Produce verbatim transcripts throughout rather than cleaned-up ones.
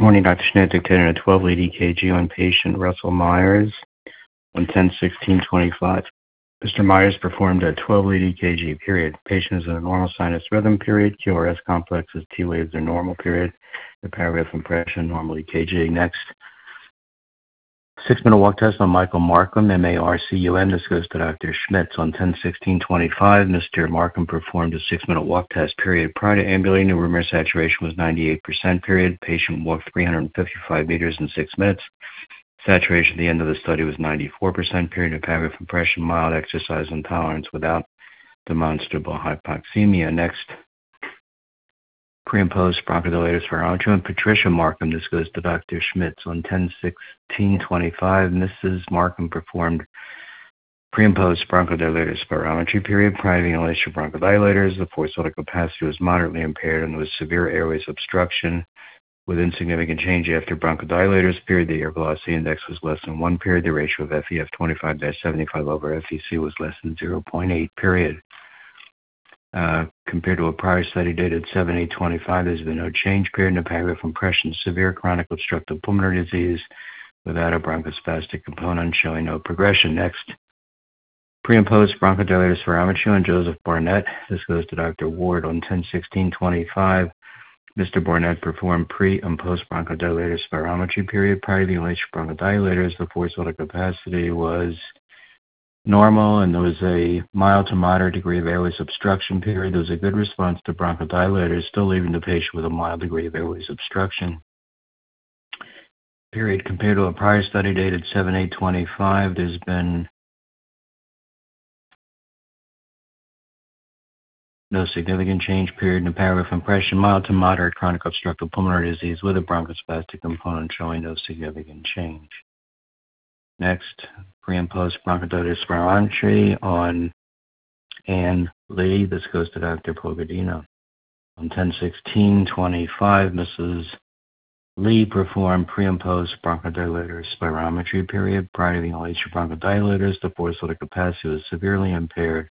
morning, Doctor Schnitt dictated a twelve lead E K G on patient Russell Myers on ten sixteen twenty-five. Mister Myers performed a twelve lead E K G, period. Patient is in a normal sinus rhythm, period. Q R S complexes, T waves are normal, period. The paragraph impression, normal E K G. Next. Six-minute walk test on Michael Markham, M A R C U M. This goes to Doctor Schmitz on ten sixteen twenty-five. Mister Markham performed a six-minute walk test, period. Prior to ambulating, the room air saturation was ninety-eight percent, period. Patient walked three hundred fifty-five meters in six minutes. Saturation at the end of the study was ninety-four percent, period. The paragraph impression, mild exercise intolerance without demonstrable hypoxemia. Next. Pre and post bronchodilators spirometry on Patricia Markham. This goes to Doctor Schmitz on ten sixteen twenty-five. Missus Markham performed pre and post bronchodilator spirometry, period. Prior to the inhalation of bronchodilators, the forced vital capacity was moderately impaired and there was severe airways obstruction with insignificant change after bronchodilators, period. The air velocity index was less than one, period. The ratio of F E F twenty-five seventy-five over F E C was less than zero point eight, period. Uh, compared to a prior study dated seven eight twenty-five, there's been no change, period. In the paragraph impression, severe chronic obstructive pulmonary disease without a bronchospastic component showing no progression. Next, pre and post bronchodilator spirometry on Joseph Barnett. This goes to Doctor Ward on ten sixteen twenty-five. Mister Barnett performed pre and post bronchodilator spirometry, period. Prior to the inhalation of bronchodilators, the forced vital capacity was normal, and there was a mild to moderate degree of airways obstruction, period. There was a good response to bronchodilators, still leaving the patient with a mild degree of airways obstruction, period. Compared to a prior study dated seven eight twenty-five, there's been no significant change, period. In the paragraph impression, mild to moderate chronic obstructive pulmonary disease with a bronchospastic component showing no significant change. Next, pre and post bronchodilator spirometry on Ann Lee. This goes to Doctor Pogadino. On ten sixteen twenty-five, Missus Lee performed pre and post bronchodilator spirometry, period. Prior to the inhalation of bronchodilators, the forced vital capacity was severely impaired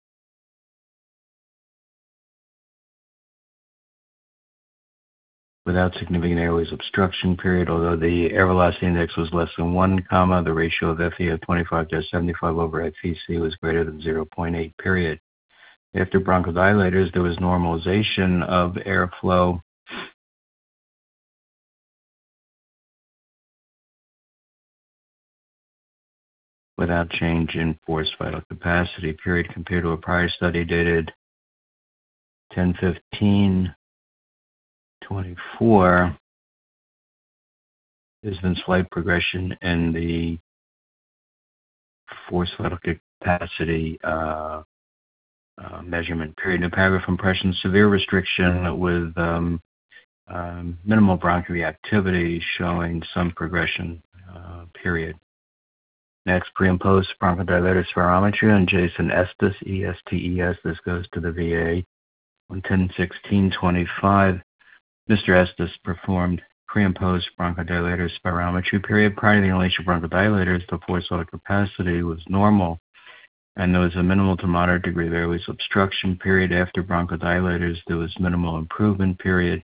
without significant airways obstruction, period. Although the air velocity index was less than one, comma, the ratio of F E F twenty-five seventy-five over F E C was greater than zero point eight, period. After bronchodilators, there was normalization of airflow without change in forced vital capacity, period. Compared to a prior study dated ten fifteen twenty-four, there's been slight progression in the forced vital capacity uh, uh, measurement, period. In the paragraph impression, severe restriction with um, um, minimal bronchial activity showing some progression, uh, period. Next, pre and post bronchodilator spirometry on Jason Estes, E S T E S. This goes to the V A on ten sixteen twenty-five. Mister Estes performed pre and post bronchodilator spirometry, period. Prior to the inhalation of bronchodilators, the forced vital capacity was normal, and there was a minimal to moderate degree of airways obstruction, period. After bronchodilators, there was minimal improvement, period.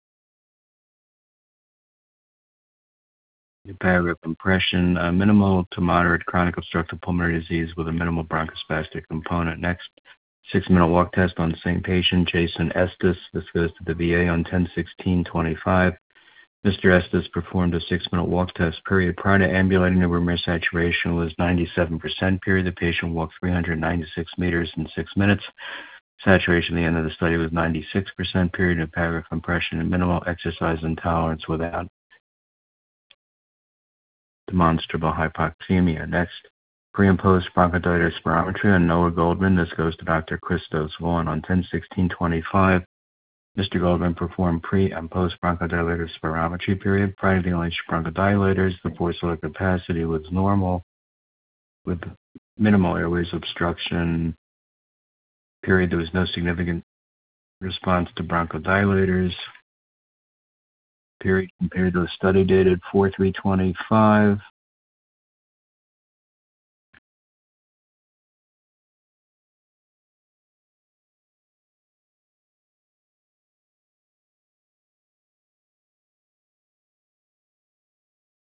The paragraph impression, uh, minimal to moderate chronic obstructive pulmonary disease with a minimal bronchospastic component. Next, six-minute walk test on the same patient, Jason Estes. This goes to the V A on ten sixteen twenty-five. Mister Estes performed a six-minute walk test, period. Prior to ambulating, the room air saturation was ninety-seven percent, period. The patient walked three hundred ninety-six meters in six minutes. Saturation at the end of the study was ninety-six percent, period. And paragraph impression and minimal exercise intolerance without demonstrable hypoxemia. Next, pre and post bronchodilator spirometry on Noah Goldman. This goes to Doctor Christos Vaughn on ten sixteen twenty-five. Mister Goldman performed pre and post bronchodilator spirometry, period. Prior to the inhalation of bronchodilators, the forced vital capacity was normal with minimal airways obstruction, period. There was no significant response to bronchodilators, period. Compared to a study dated four three twenty-five,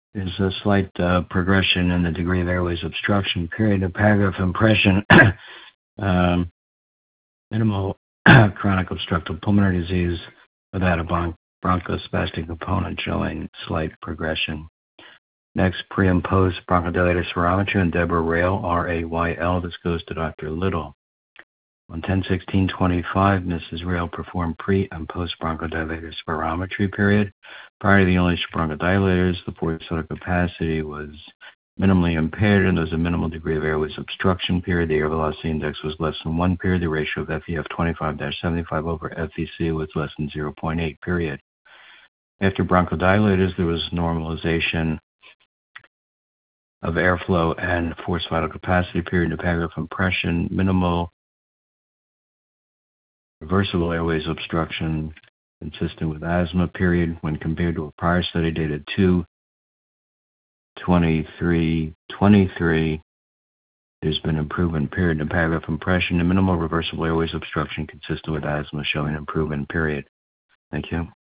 There's a slight uh, progression in the degree of airways obstruction. Period of paragraph impression. um, minimal chronic obstructive pulmonary disease without a bron- bronchospastic component showing slight progression. Next, pre and post bronchodilator spirometry and Deborah Rail, R A Y L. This goes to Doctor Little. On ten sixteen twenty-five, Missus Rail performed pre and post bronchodilator spirometry period. Prior to the only bronchodilators, the forced vital capacity was minimally impaired and there was a minimal degree of airways obstruction period. The air velocity index was less than one period. The ratio of F E F twenty-five seventy-five over F V C was less than zero point eight period. After bronchodilators, there was normalization of airflow and forced vital capacity period. The paragraph impression, minimal reversible airways obstruction consistent with asthma period when compared to a prior study dated two twenty-three twenty-three. There's been improvement period in paragraph impression and minimal reversible airways obstruction consistent with asthma showing improvement period. Thank you.